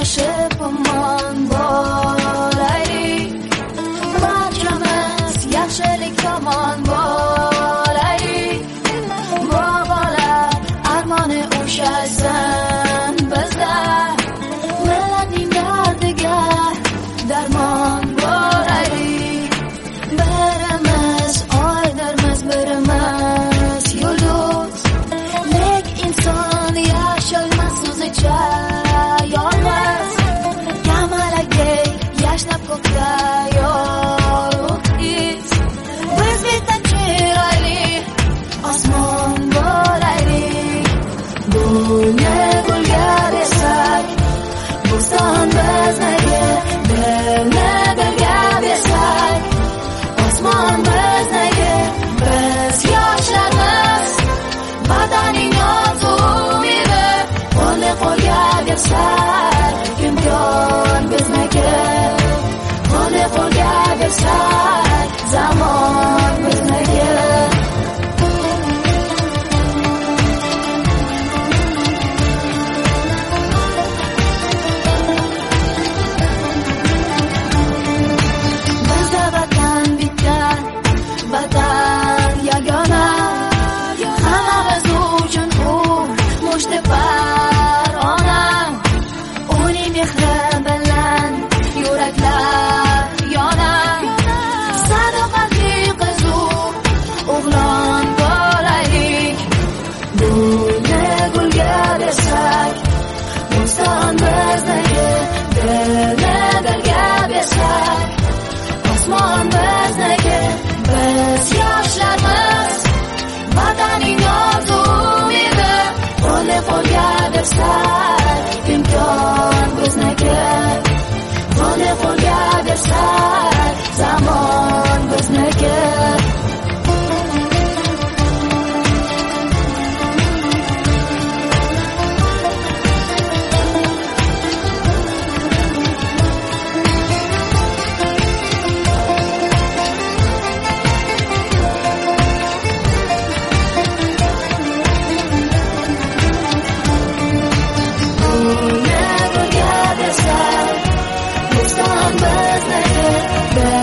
birlashib omon bo'laylik, barchamiz yaxshilik tomon bo'laylik. Bobolar armoni o'shasin bizda, millatning dardiga darmon bo'laylik. Birimiz oydirmiz, birimiz yulduz, lek inson yasholmas o'zicha yolg'iz. Kamalakdek yashnab ko'kda yorug' iz, biz bitta chiroyli osmon bo'laylik. Gulni gulga bersak, bo'ston bizniki, dilni dilga bersak, osmon bizniki. Biz yoshlarmiz, vataning nozu umidi, qo'lni qo'lga bersak, imkon bizniki. Qo'lni qo'lga bersak, zamon bizniki. Bizda vatan bitta, vatan yagona, hammamiz uchun u mushtipar ona. Uning mehri bilan yuraklar yonar, sadoqatli qizu o'g'lon bo'laylik. Gulni gulga bersak, bo'ston bizniki, dilni dilga bersak, osmon bizniki. Biz yoshlarmiz, vataning nozu umidi, qo'lni qo'lga bersak, imkon bizniki. Qo'lni qo'lga bersak, zamon bizniki. Gulni gulga bersak, bo'ston bizniki.